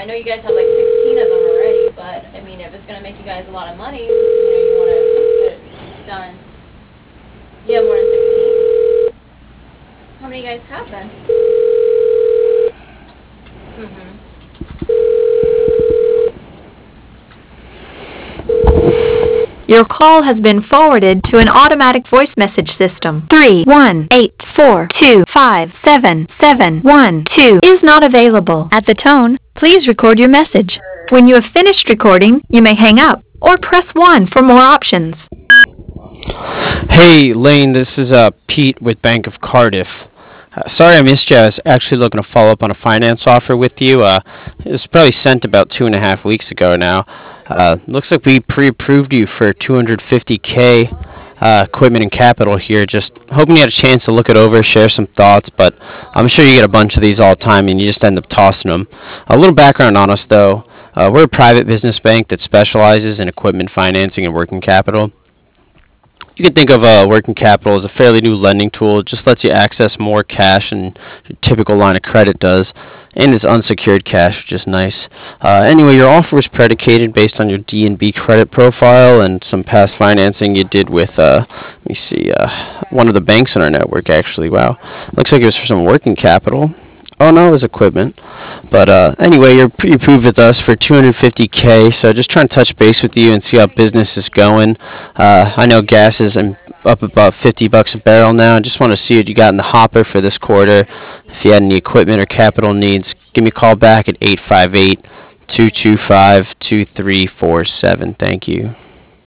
know you guys have like 16 of them already, but I mean, if it's gonna make you guys a lot of money, you want to get it done. You have more than 16. How many you guys have then? Your call has been forwarded to an automatic voice message system. 31842577712 is not available. At the tone, please record your message. When you have finished recording, you may hang up or press 1 for more options. Hey, Lane, this is Pete with Bank of Cardiff. Sorry I missed you. I was actually looking to follow up on a finance offer with you. It was probably sent about 2.5 weeks ago now. Looks like we pre-approved you for $250K equipment and capital here. Just hoping you had a chance to look it over, share some thoughts, but I'm sure you get a bunch of these all the time and you just end up tossing them. A little background on us, though. We're a private business bank that specializes in equipment financing and working capital. You can think of working capital as a fairly new lending tool. It just lets you access more cash than your typical line of credit does, and it's unsecured cash, which is nice. Anyway, your offer was predicated based on your D&B credit profile and some past financing you did with, let me see, one of the banks in our network, actually. Wow. Looks like it was for some working capital. Oh no, it was equipment. But anyway, you're pre-approved with us for $250K, so just trying to touch base with you and see how business is going. I know gas is up about $50 a barrel now. I just want to see what you got in the hopper for this quarter. If you had any equipment or capital needs, give me a call back at 858-225-2347. Thank you.